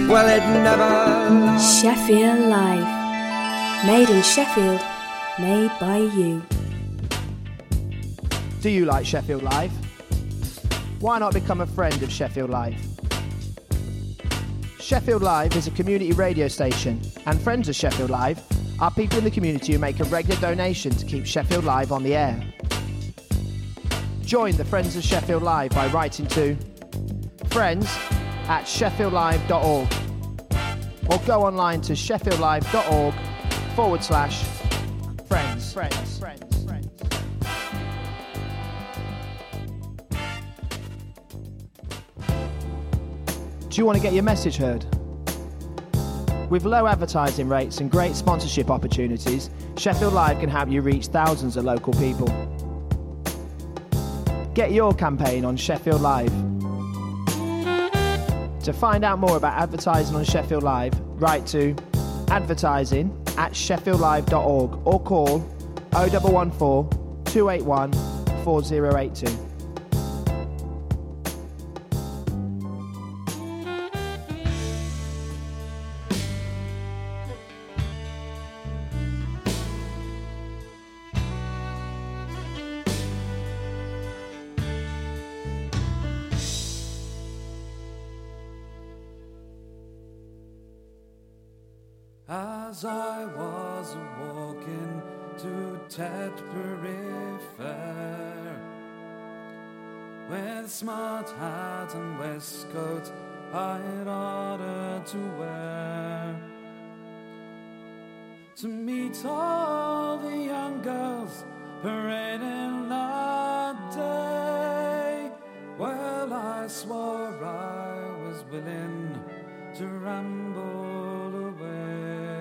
well it never. Sheffield Live. Made in Sheffield, made by you. Do you like Sheffield Live? Why not become a friend of Sheffield Live? Sheffield Live is a community radio station, and friends of Sheffield Live are people in the community who make a regular donation to keep Sheffield Live on the air. Join the Friends of Sheffield Live by writing to friends@sheffieldlive.org or go online to sheffieldlive.org/friends. Do you want to get your message heard? With low advertising rates and great sponsorship opportunities, Sheffield Live can help you reach thousands of local people. Get your campaign on Sheffield Live. To find out more about advertising on Sheffield Live, write to advertising@sheffieldlive.org or call 0114 281 4082. As I was walking to Tetbury Fair, with smart hat and waistcoat I'd ordered to wear, to meet all the young girls parading that day, well, I swore I was willing to ramble away.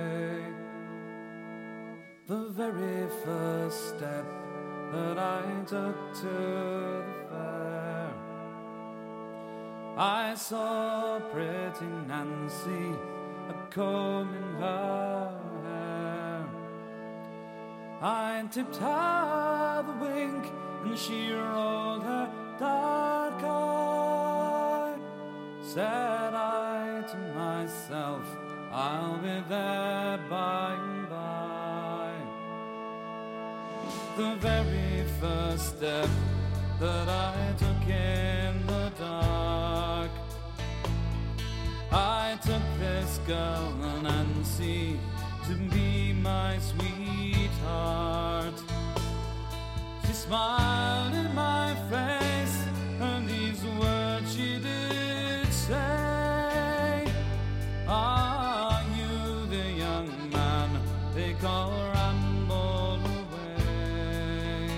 The very first step that I took to the fair, I saw pretty Nancy, a comb in her hair. I tipped her the wink and she rolled her dark eye. Said I to myself, I'll be there by and by. The very first step that I took in the dark, I took this girl, Nancy, to be my sweetheart. She smiled in my face, and these words she did say, are you the young man they call Ramble Away?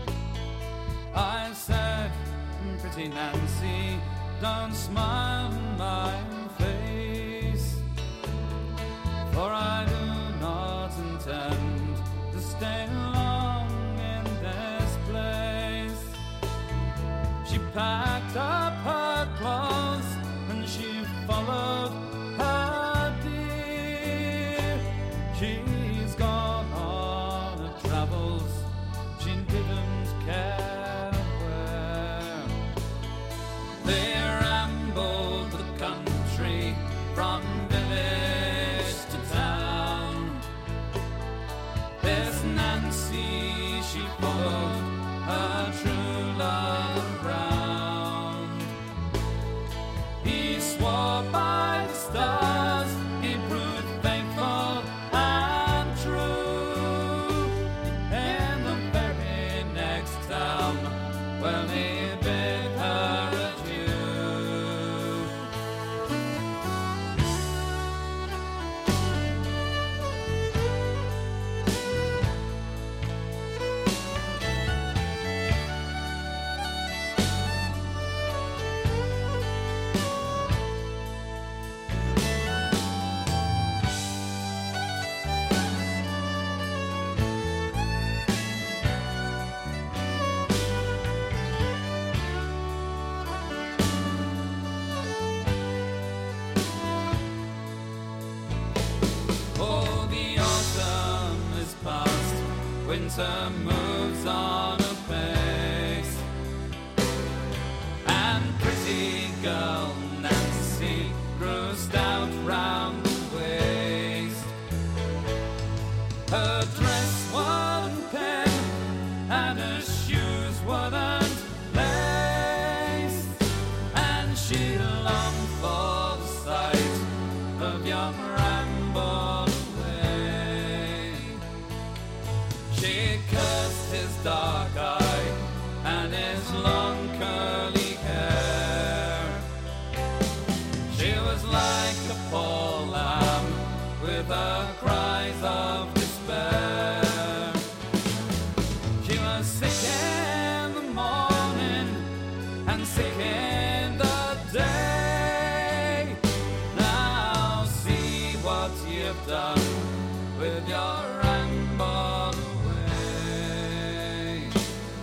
I said, pretty Nancy, don't smile in my face, for I do not intend to stay long in this place. She packed up her clothes and she followed her dear. She's gone on her travels, she didn't care where. They rambled the country from village to town. This Nancy, she followed her true love around. He swore by the stars, he proved faithful and true. In the very next town, well, he bid her adieu. Oh, the autumn is past, winter moves on apace, and pretty girl Nancy grew stout eyes of young Ramble away. She cursed his dark eye and his long curly hair. She was like a poor lamb with her cries of despair. She was sick in the morning and sick in the day. Now see what you've done with your Ramble away.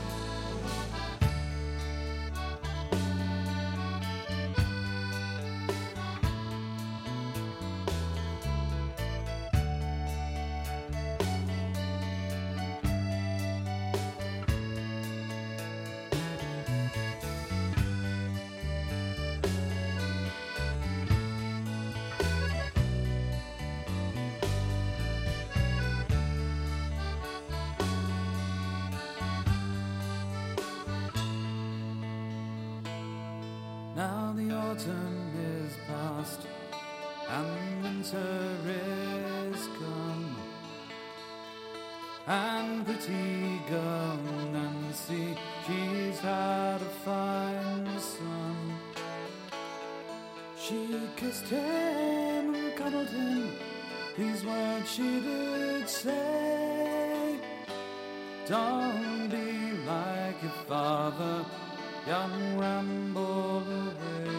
Now the autumn is past and winter is come, and pretty girl Nancy, she's had a fine son. She kissed him and cuddled him, these words she did say: don't be like your father, young Ramble away.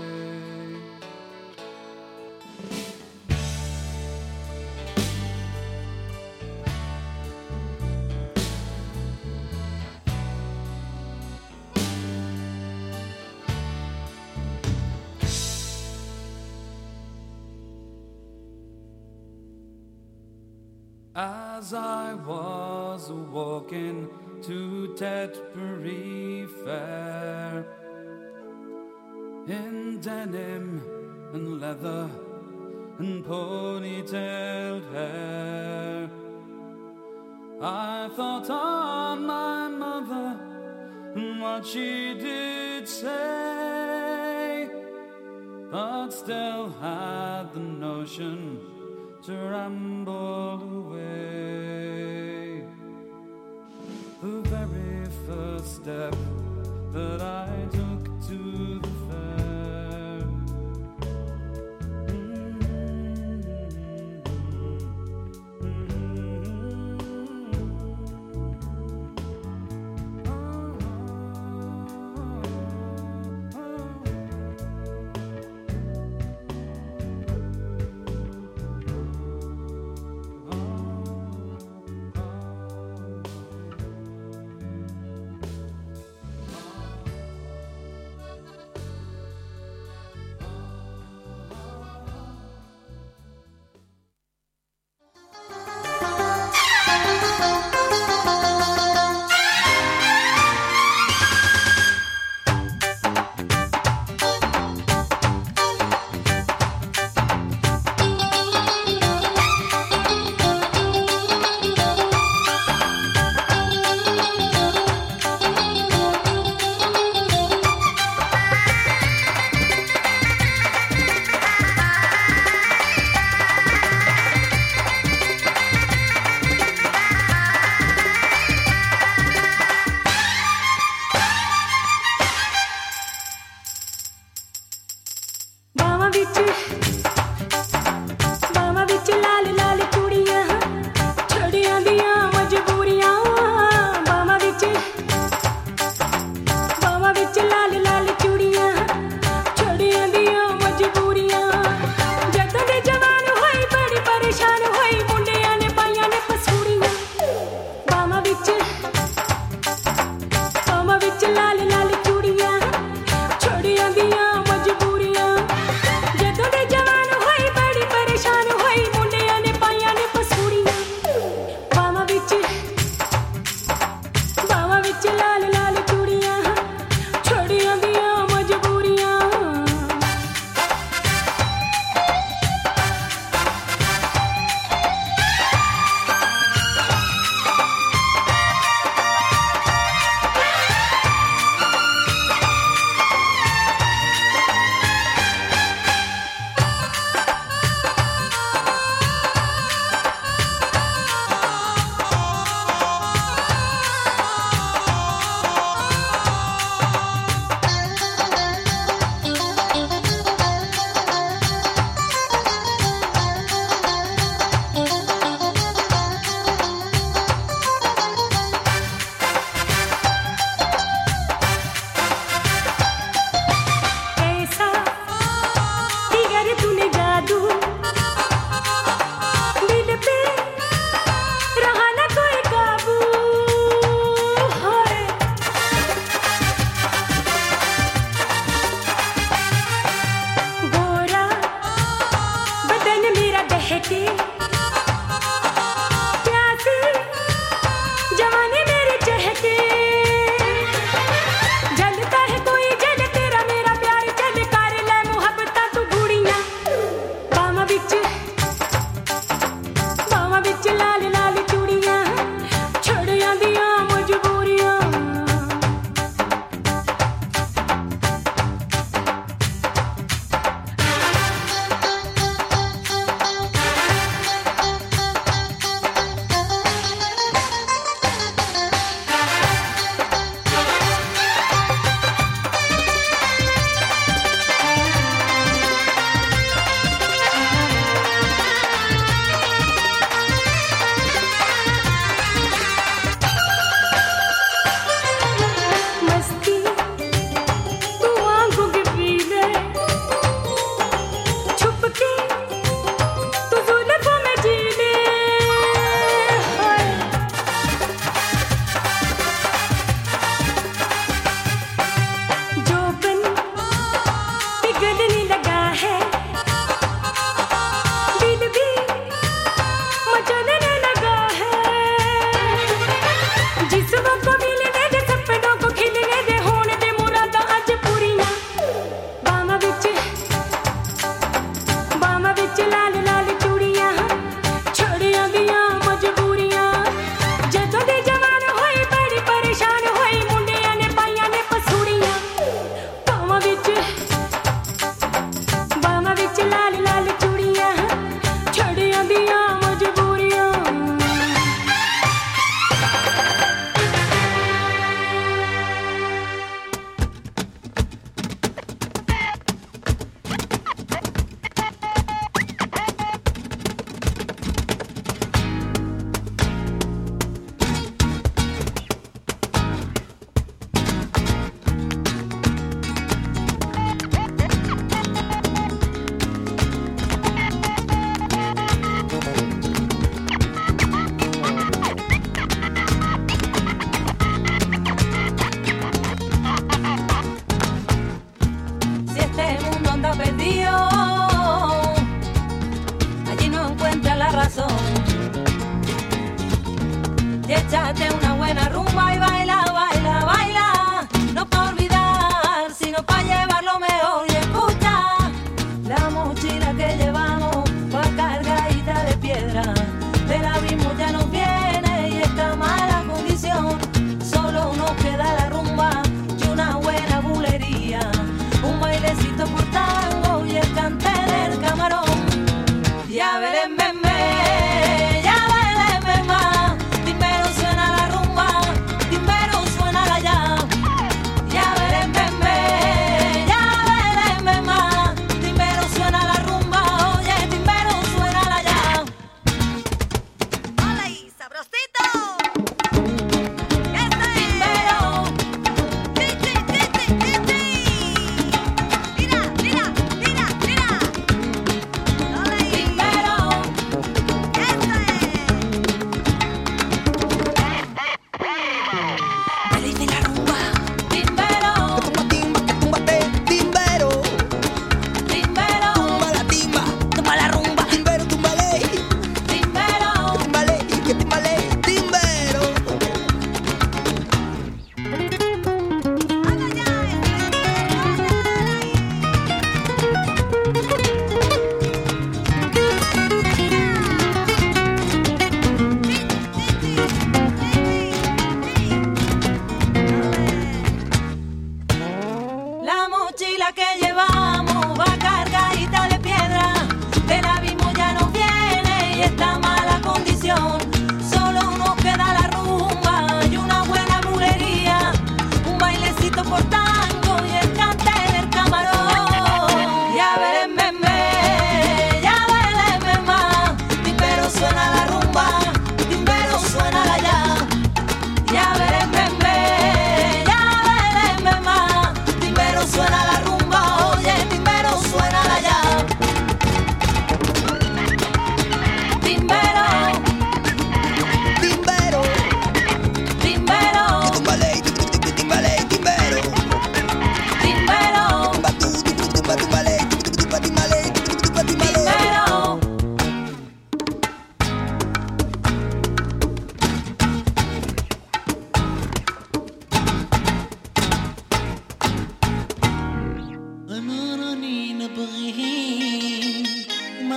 As I was walking to Tetbury Fair, in denim and leather and ponytailed hair, I thought on my mother and what she did say, but still had the notion to ramble away. The very first step that I took to the fair, बहकी प्यासी जवानी मेरी चहके जलता है कोई जल तेरा मेरा प्यार चल कर ले मुहब्बत तू गुड़ियां बामा बिच लाल लाल चूड़ियां छड़ियां दियां मजबूरियां मस्ती तू आंखों के पीले छुप के तू जुल्फों में जी ले हाय जो बन पिघलने लगा है दिल भी मचलने लगा है जिस्मों को मिलने दे सपनों को खिलने दे होने दे मुरादां अज पूरियां बामा बिच लाल लाल चूड़ियां छड़ियां दियां मजबूरियां जदों दे जवान होई बड़ी परेशान होई मुंडियां ने पाइयां ने पसूड़ियां बामा बिच लाल लाल चूड़ियां छड़ियां दियां मजबूरियां Si este mundo anda perdido, allí no encuentra la razón. Y échate una buena rumba y baila, baila, baila. No pa' olvidar, sino pa' llevar lo mejor. Y escucha la mochila que llevamos, va cargadita de piedra. Del abismo ya nos viene y esta mala condición. Solo nos queda la rumba y una buena bulería. Un bailecito por tango y el cante del camarón. Ya veré, ya veré, más. Primero suena la rumba,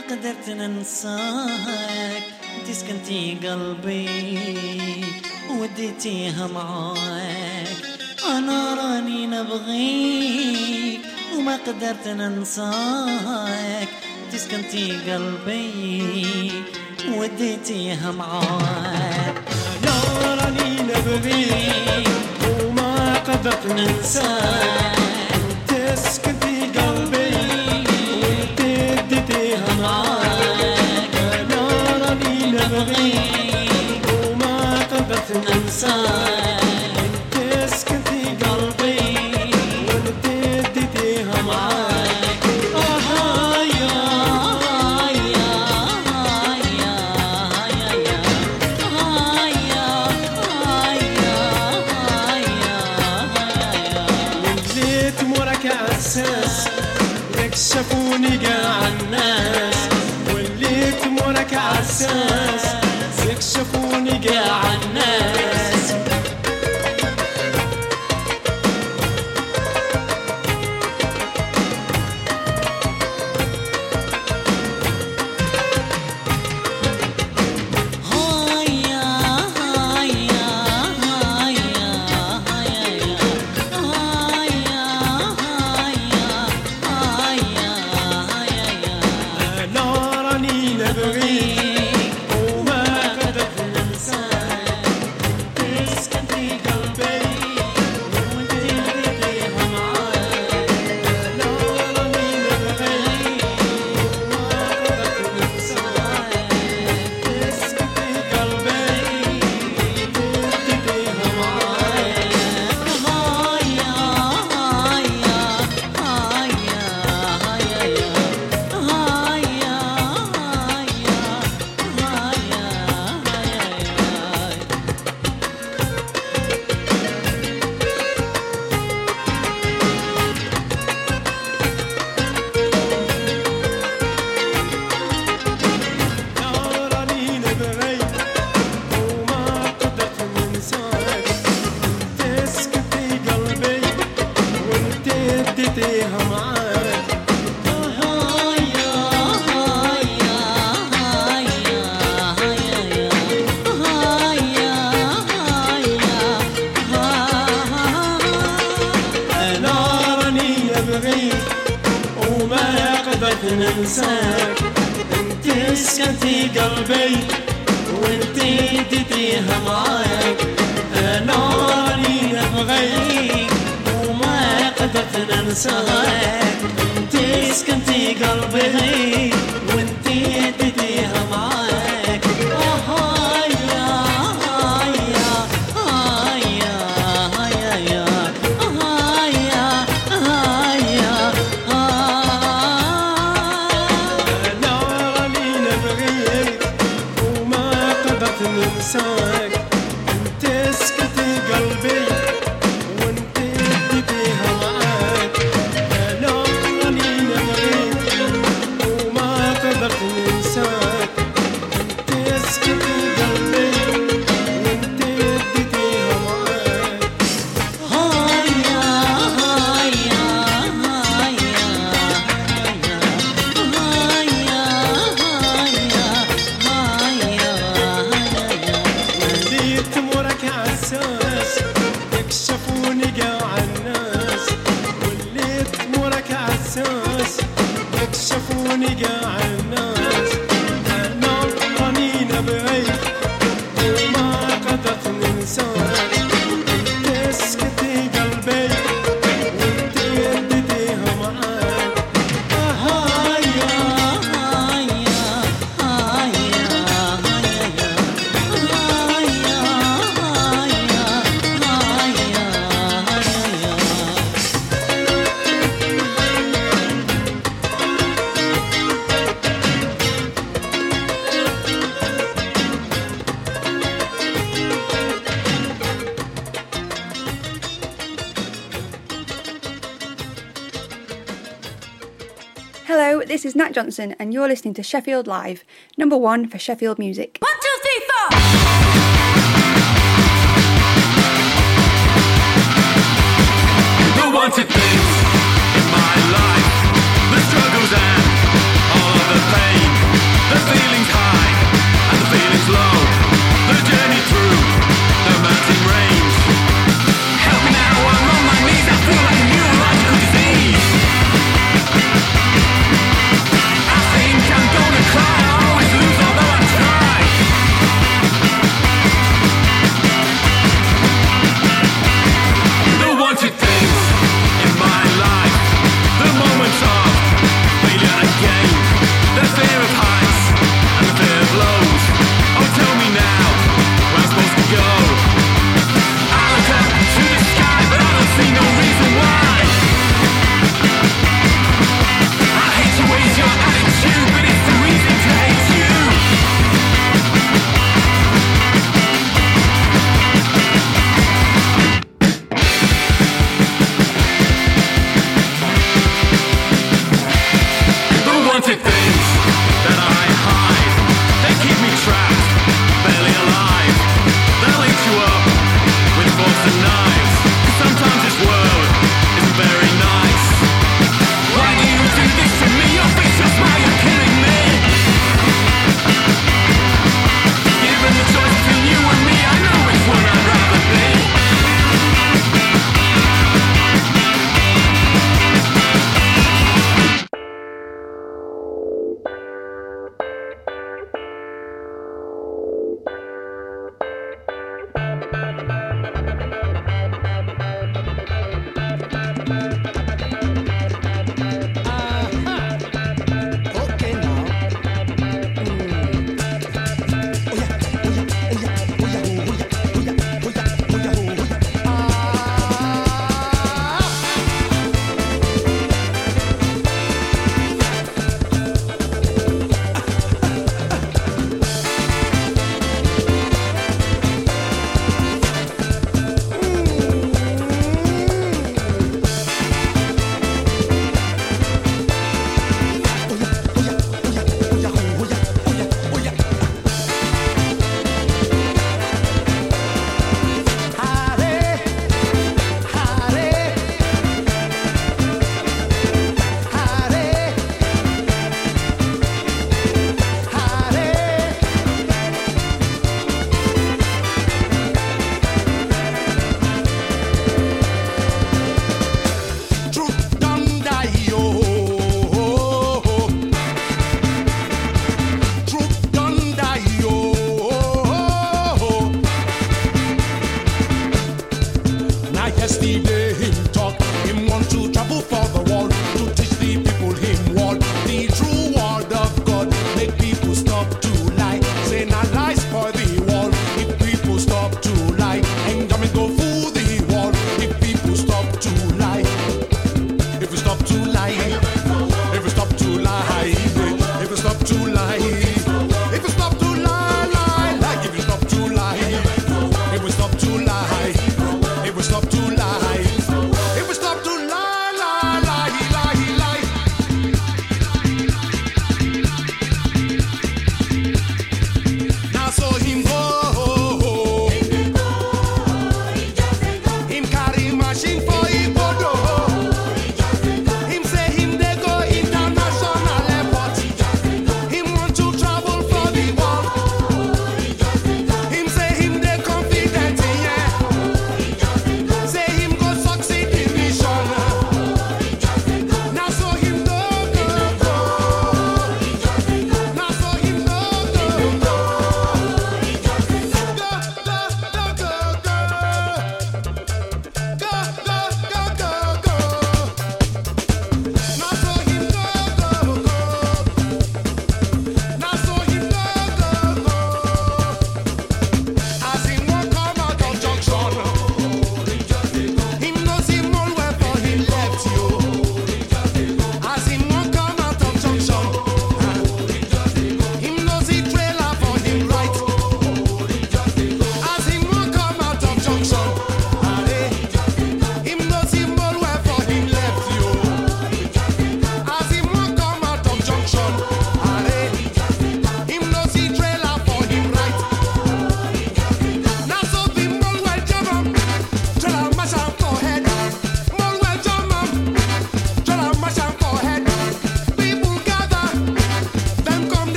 قدرت ننساك انت سكنتي قلبي وديتيها معاك انا راني نبغيك وما قدرت ننساك انت سكنتي قلبي وديتيها معاك انا راني نبغيك وما قدرت ننساك انت سكنتي قلبي وديتيها معاك انا راني نبغيك وما قدرت ننساك انت سكنتي قلبي وديتيها معاك يكشفوني قاع الناس واللي تمرك عساس يكشفوني قاع الناس ننساك انت سكنتي قلبي وانت اديتيها معاك انا راني نبغيك وما قدرت ننساك انت سكنتي قلبي وانت اديتيها معاك ننساك انت سكتي قلبي وانت اديتيها معاك انا راني نبغيك وما قدرت ننساك انت سكتي قلبي وانت اديتيها معاك يكشفوني قاع الناس واللي تمرك عساس يكشفوني قاع الناس انا راني نبغيك وما قدرت ننساك انت سكتي قلبي وانت اديتيها معاك Hello, this is Nat Johnson and you're listening to Sheffield Live, number 1 for Sheffield music. 1, 2, 3, 4! Who wanted things in my life? The struggles and all the pain.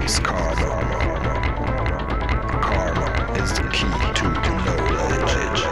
kills karma. Karma is the key to knowledge.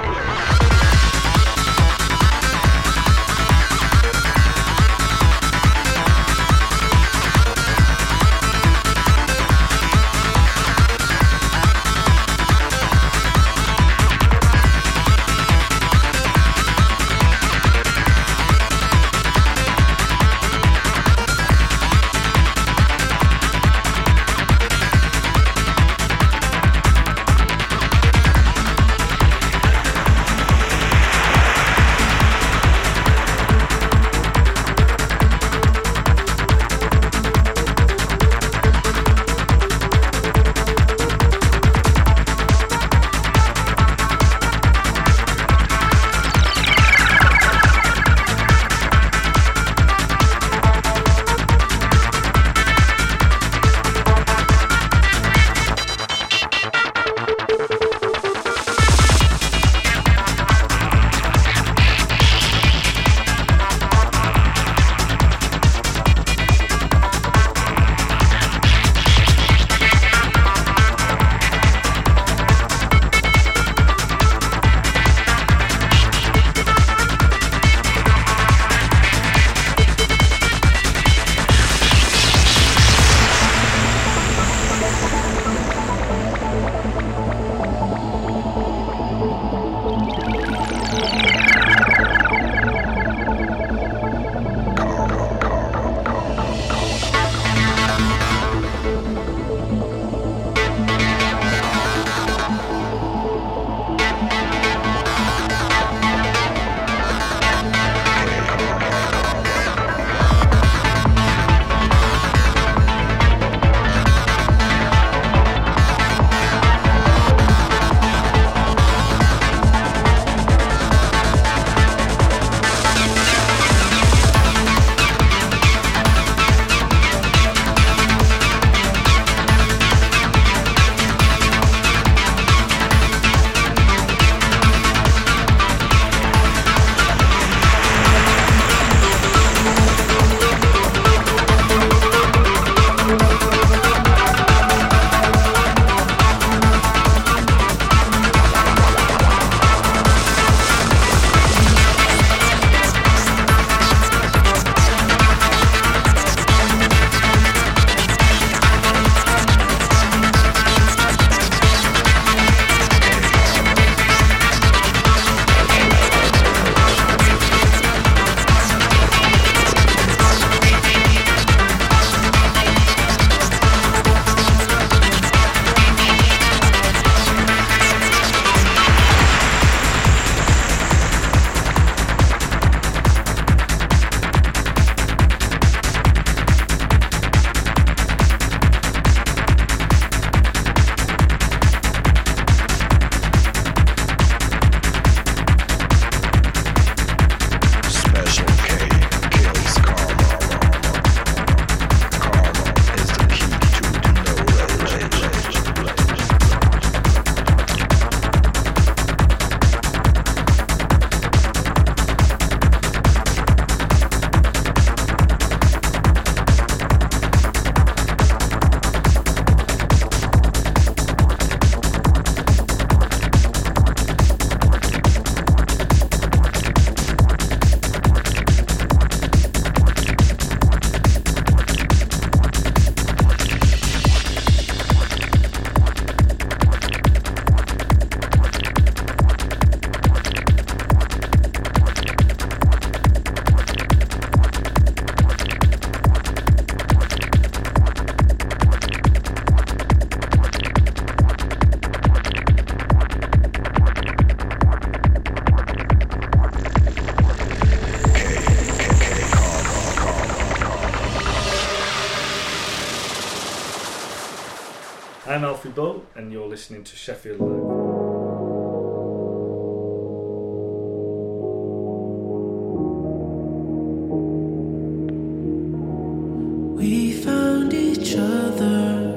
I'm Alfie Bow, and you're listening to Sheffield Live. We found each other.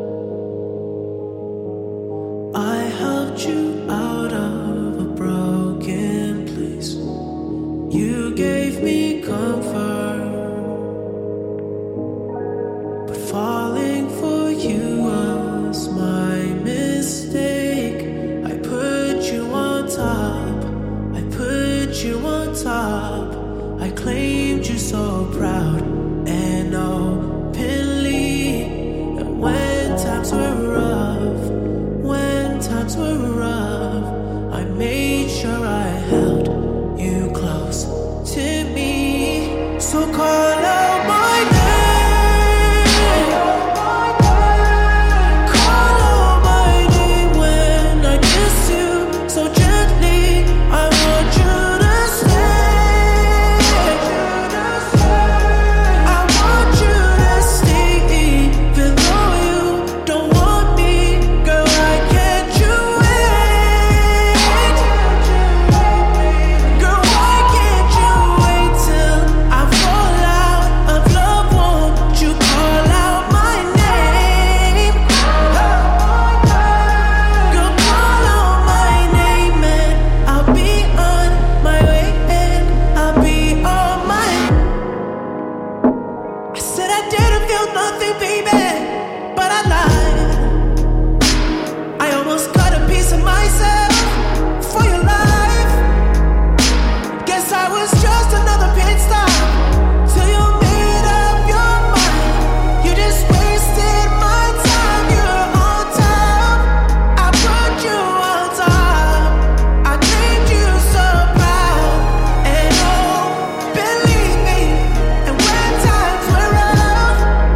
I helped you out of a broken place. You gave me comfort, but falling for top. I claimed you so proud and openly. And when times were rough, I made sure I held you close to me. So call out my name. Call out my name when I kiss you so gently. I want you to stay. I want you to stay, even though you don't want me. Girl, why can't you wait? Girl, why can't you wait till I fall out of love? Won't you call out my name? Girl, call out my name and I'll be on my way and I'll be on my. I said I didn't feel nothing, baby, but I lied. I almost got a piece of myself for your life. Guess I was just another pit stop till you made up your mind. You just wasted my time. You're on top. I put you on top. I named you so proud and believe me. And when times were rough,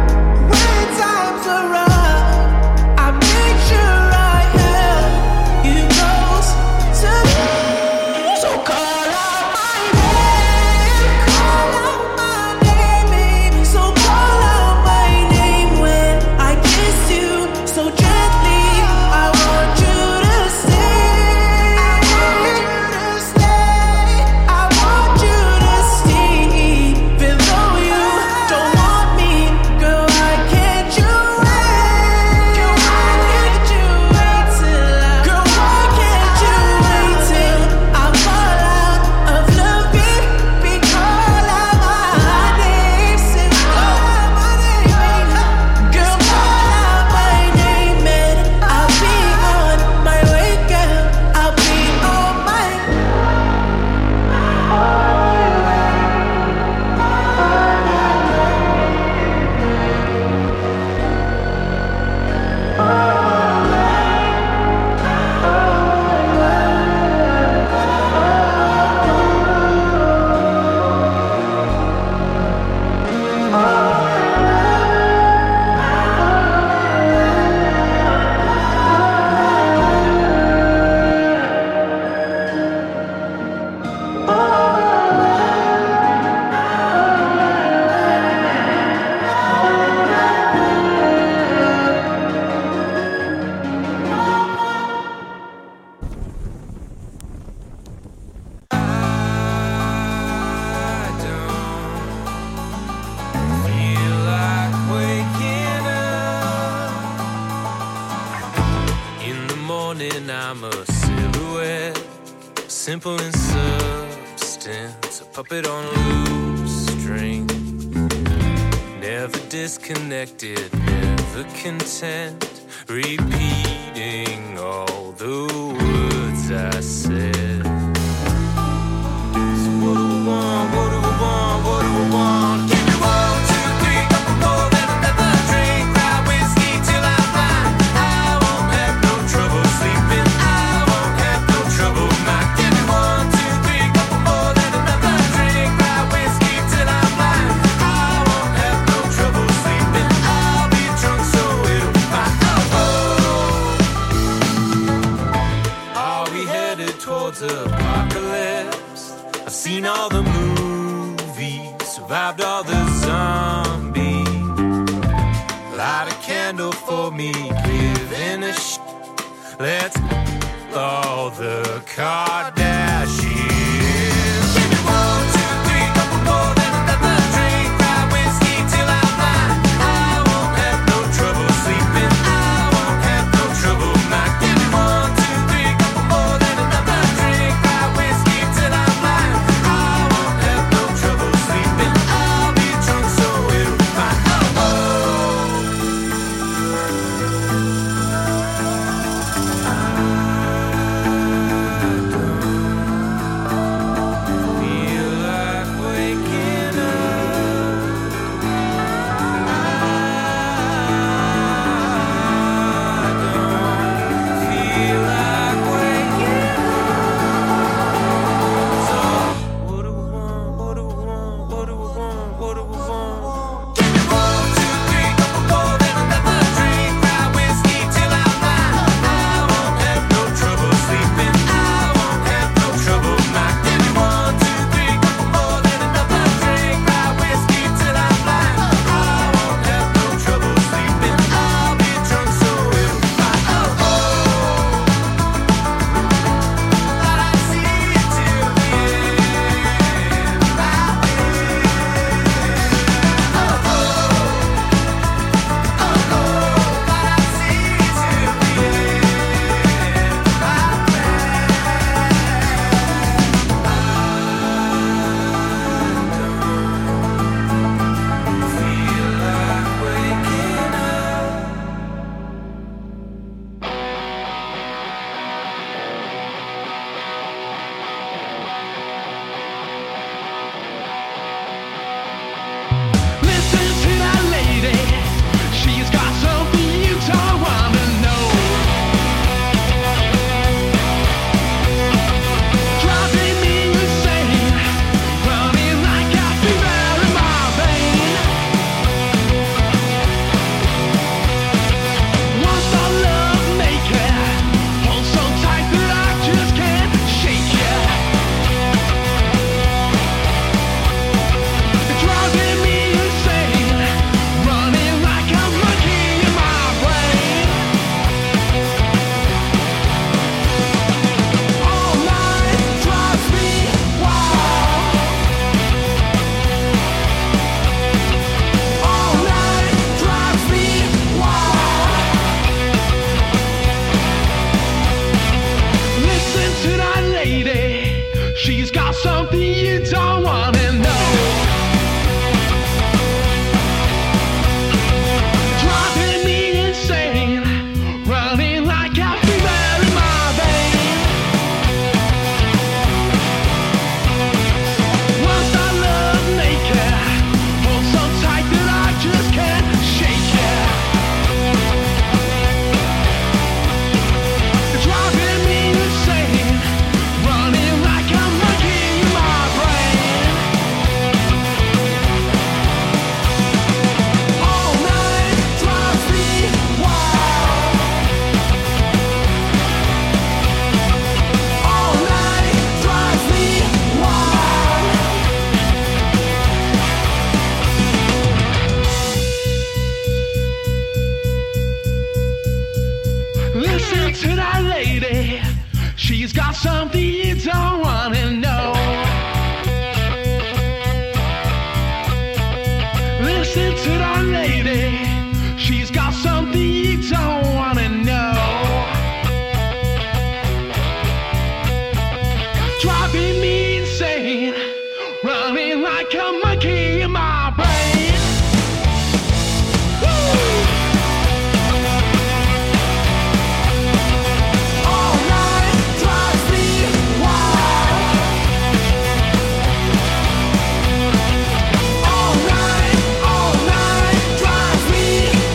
I made sure I held you close to me. So call out my name. Call out my name, baby. So call out my name when I kiss you so gently. I want you to stay. I want you to stay. I want you to stay, even though you don't want me. Girl, why can't you wait? Girl, why can't you wait till I? Girl, why can't you wait till I fall out of love? Baby, call out my name. Say call out my name, girl, call out my name and I'll be on my way, girl. I'll be on my. Feel like waking up. In the morning, I'm a silhouette, simple in substance, a puppet on loose string. Never disconnected, never content, repeating all the words I said. So what do I want? What do I want? What do I want? Give me 1, 2, 3, couple more than another drink. Rye whiskey till I'm blind. I won't have no trouble sleeping. I won't have no trouble not. Give me 1, 2, 3, couple more than another drink. Rye whiskey till I'm blind. I won't have no trouble sleeping. I'll be drunk so it'll be fine. Are we headed towards apocalypse? I've seen all the movies, survived all the zombies. Light a candle for me, giving a let's all the Kardashians. Give me 1, 2, 3, couple more than another drink. Rye whiskey till I'm blind. I won't have no trouble sleeping. I won't have no trouble not. Give me 1, 2, 3, couple more than another drink. Rye whiskey till I'm blind. I won't have no trouble sleeping. I'll be drunk so it'll be fine. I don't something you don't wanna know. Listen to that lady, she's got something you don't wanna know. Driving me insane, running like a monkey in my brain. All night drives me wild. All night drives me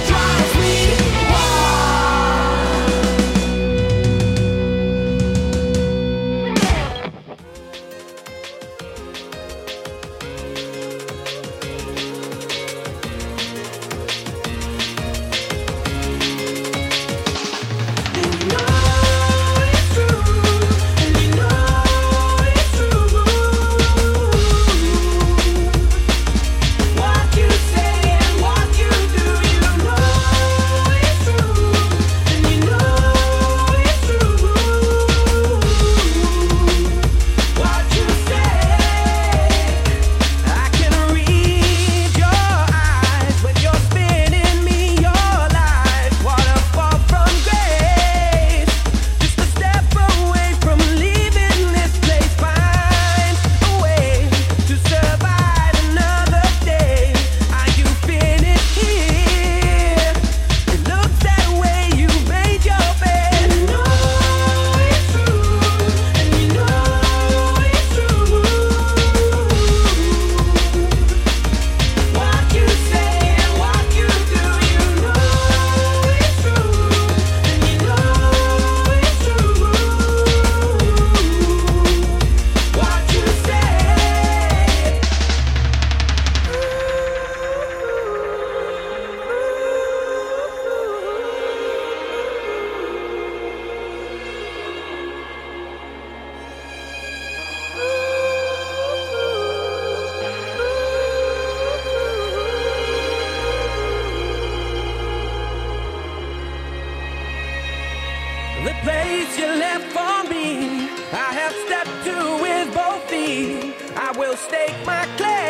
The place you left for me, I have stepped to with both feet. I will stake my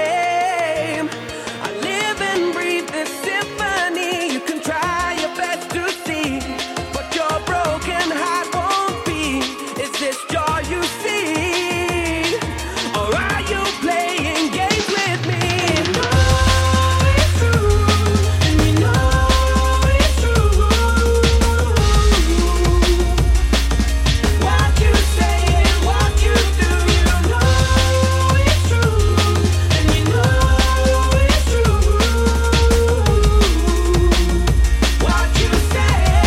claim. I live and breathe this symphony. You can try your best to see, but your broken heart won't be. Is this joy you see, or are you playing games with me? You know it's true, and you know it's true. What you say and what you do, you know it's true, and you know it's true. What you say.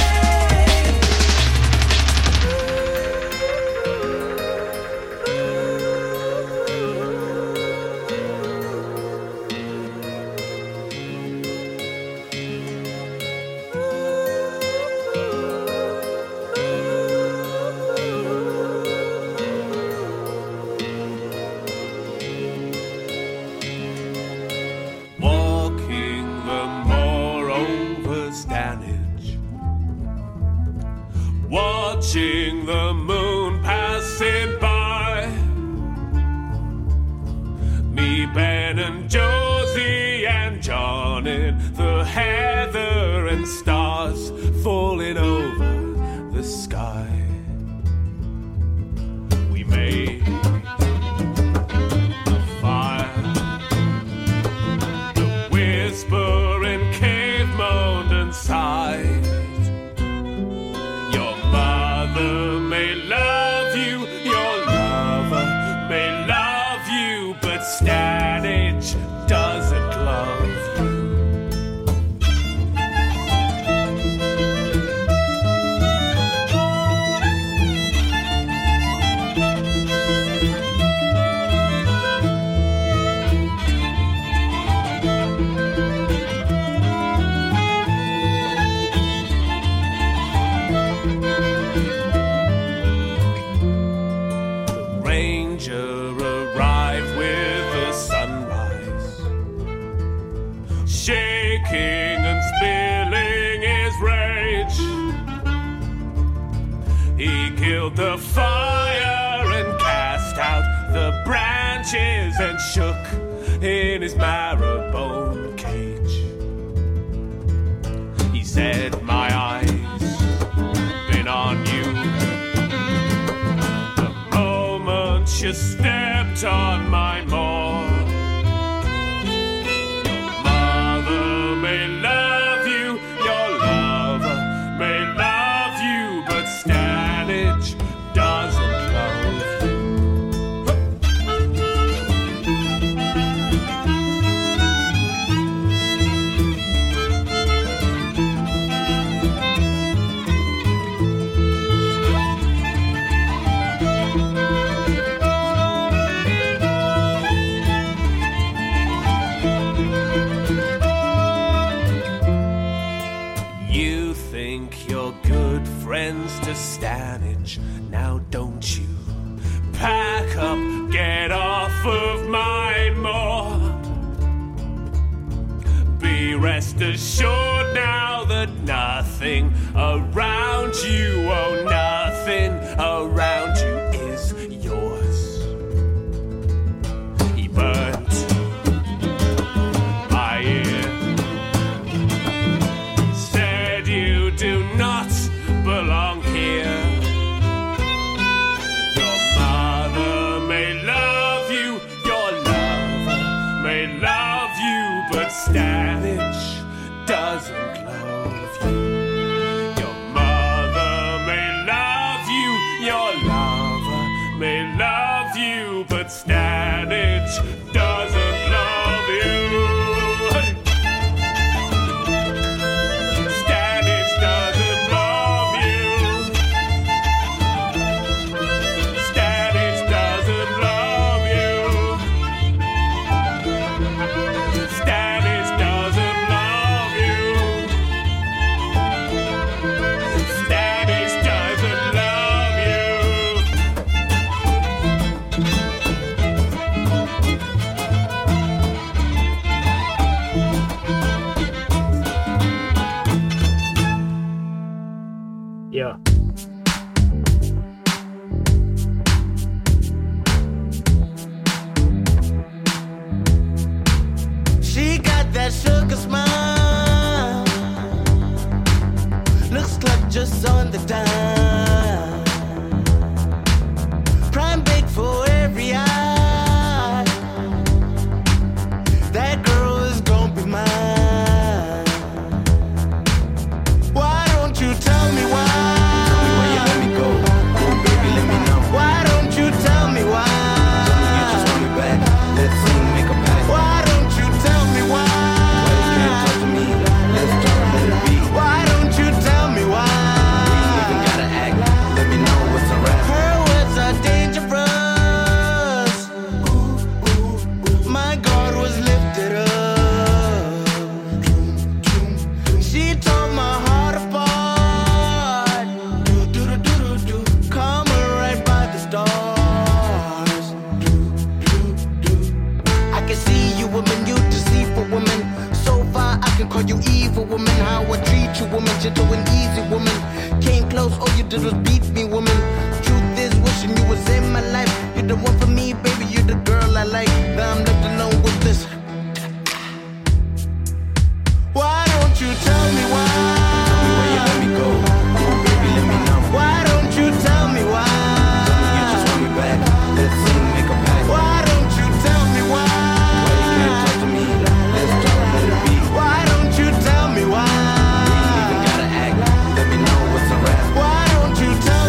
Walking the moor over Stanage, watching the moon passing by. Me, Ben and Josie and John in the heather and stars falling over the sky. We made a fire. Whispering cave moaned and sighed. Your mother may love you, your lover may love you, but Stanage doesn't love you. Ranger arrived with the sunrise. stitches and shook in his marrow-bone cage. He said, my eyes been on you the moment you stepped on my moor. Your mother may love you, your lover may love you, but Stanage doesn't love you. You think you're good friends to Stanage, now don't you? Pack up, get off of my moor. Be rest assured now that nothing around you, oh, nothing around you is yours. He burnt my ear, said you do not belong here. Your mother may love you, your lover may love you, but Stanage doesn't love you. Your mother may love you, your lover may love you, but Stanage doesn't love you. Stanage doesn't love you. Stanage doesn't love you. Stanage doesn't love you. Stanage doesn't love you. Yeah. She got that sugar smile. Looks like just on the dime. Prime big for every eye. That girl is gonna be mine. Why don't you tell me why? Tell me why you let me go. Oh, baby, let me know. Why don't you tell me why? Tell me you just want me back. Let's sing, make a pact. Why don't you tell me why? Why you can't talk to me? Let's talk, let it be. Why don't you tell me why? We ain't even gotta act. Let me know what's a rap. Her words are dangerous. My guard was lifted up. She tore my heart apart. Calm her right by the stars. I can see you woman, you deceitful woman. So far I can call you evil woman. How I treat you woman, gentle and easy woman. Came close, all you did was beat me woman. Truth is wishing you was in my life. You're the one for me, baby, you're the girl I like. Now I'm left alone with this. Why don't you tell me why? Tell me why you let me go. Oh, baby, let me know. Why don't you tell me why? Tell me you just want me back. Let's sing, make a pact. Why don't you tell me why? Why you can't talk to me? Let's talk, let it be. Why don't you tell me why? We ain't even gotta act. Let me know what's a rap. Why don't you tell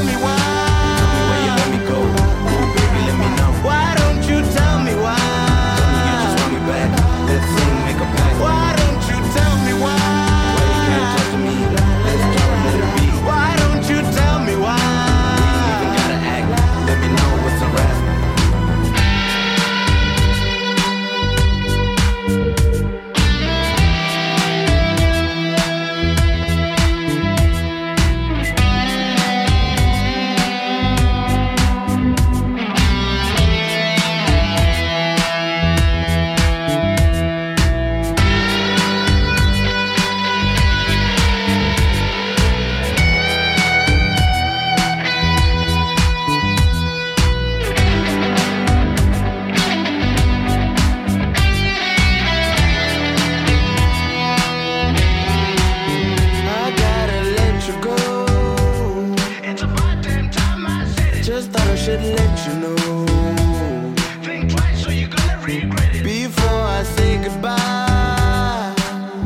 Before I say goodbye,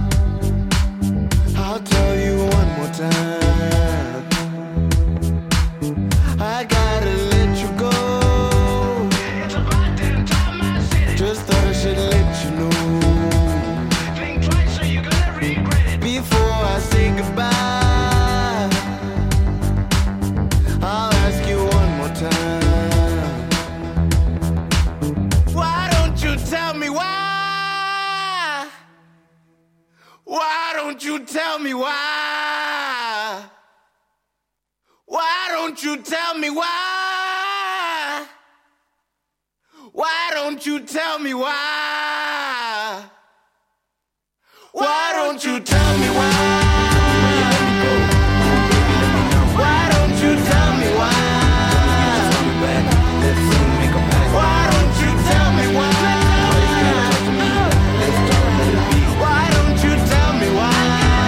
I'll tell you one more time. I gotta let you go. It's about damn time I said it. Just thought I should let you know. Think twice or you're gonna regret it. Before I say goodbye, I'll ask you one more time. Why don't you tell me why? Why don't you tell me why? Why don't you tell me why? Why don't you tell me why? Why don't you tell me why? Why don't you tell me why? Why don't you tell me why? Why don't you tell me why?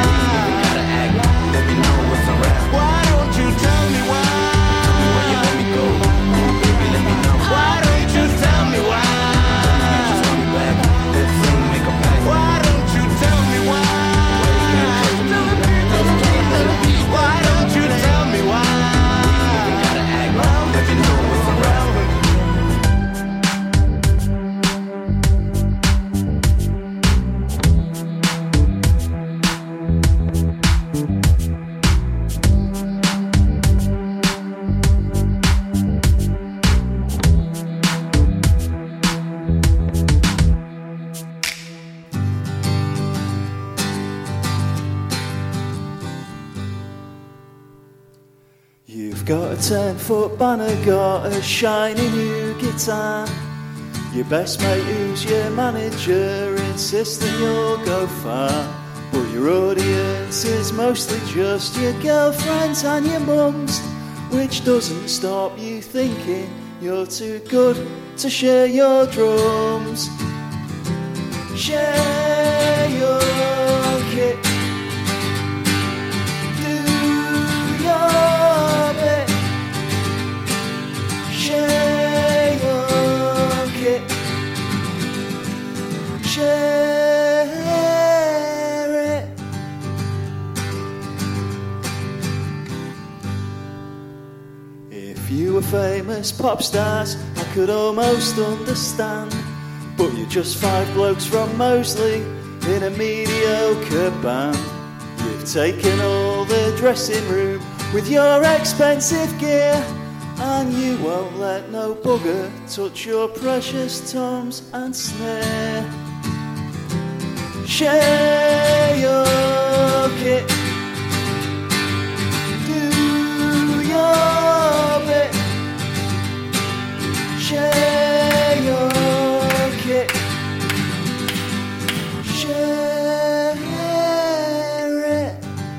Why don't you tell me why? Why don't you tell me why? Why don't you tell me why? Why don't you tell me why? You've got a 10-foot banner, got a shiny new guitar. Your best mate who's your manager insists that you'll go far. But your audience is mostly just your girlfriends and your mums, which doesn't stop you thinking you're too good to share your drums. Share your kit. Do your bit. Share your kit. Share it. If you were famous pop stars, I could almost understand. But you're just 5 blokes from Moseley in a mediocre band. You've taken all the dressing room with your expensive gear, and you won't let no bugger touch your precious toms and snare. Share your kit. Do your bit. Share your kit. Share it.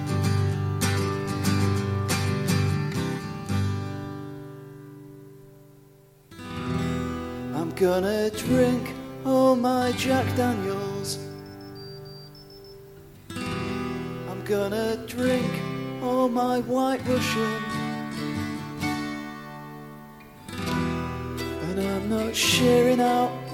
I'm gonna drink all my Jack Daniels. I'm gonna drink all my White Russian. And I'm not sharing out